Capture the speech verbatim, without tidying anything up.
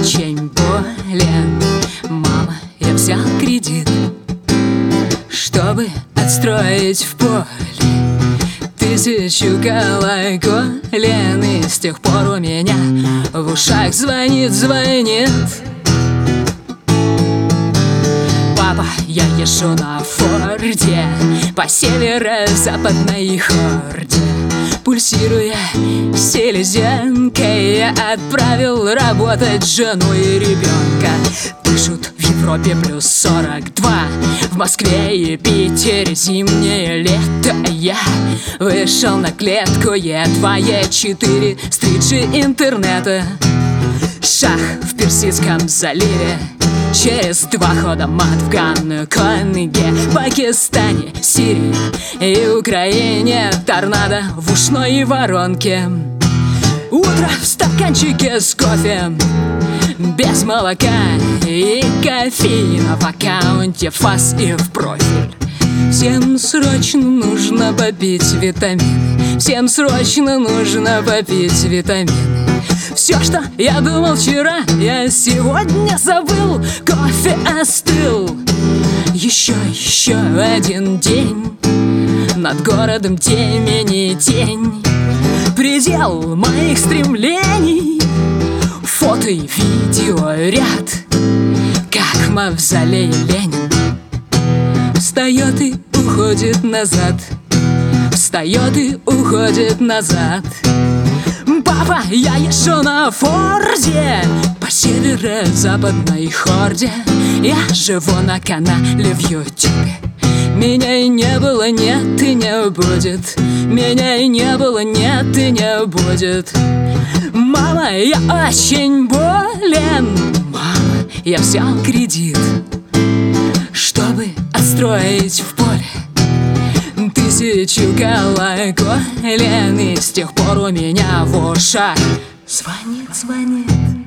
очень болен. Мама, я взял кредит, чтобы отстроить в поле тысячу колоколен. И с тех пор у меня в ушах звонит, звонит. Папа, я езжу на Форде по северо-западной хорде. Пульсируя селезенкой, я отправил работать жену и ребенка. Пишут в Европе плюс сорок два, в Москве и Питере зимнее лето. Я вышел на клетку Е два, Е четыре, стриджи интернета. Шах в Персидском заливе, через два хода мат в Гонконге, Пакистане, Сирии и Украине. Торнадо в ушной воронке. Утро в стаканчике с кофе, без молока и кофеина в аккаунте фас и в профиль. Всем срочно нужно попить витамины, всем срочно нужно попить витамины. Все, что я думал вчера, я сегодня забыл. Кофе остыл. Еще, еще один день, над городом темени тень. Предел моих стремлений, фото и видео ряд, как в мавзолее Ленин. Встает и уходит назад, встает и уходит назад. Папа, я езжу на Форде по северо-западной хорде. Я живу на канале в Ютубе. Меня и не было, нет и не будет. Меня и не было, нет и не будет. Мама, я очень болен. Мама, я взял кредит, чтобы отстроить в поле тысячу колоколен. И с тех пор у меня в ушах звонит, звонит.